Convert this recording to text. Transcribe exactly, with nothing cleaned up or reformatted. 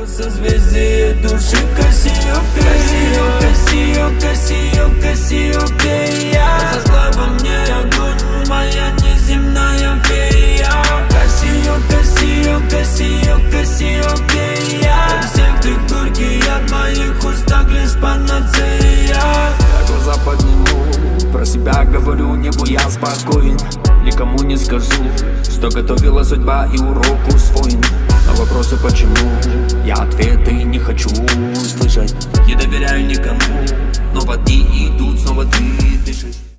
Созвездие души Кассиопея, Кассио, Кассио, Кассиопея. Зажгла во мне огонь моя неземная фея. Кассио, Кассио, Кассио, Кассиопея. Всех ты горький, от моих уст так лишь панацея. Я глаза подниму, про себя говорю, небу я спокоен. Никому не скажу, что готовила судьба и урок усвоен. На вопросы почему, я ответы не хочу слышать. Не доверяю никому, но воды идут, снова ты дышишь.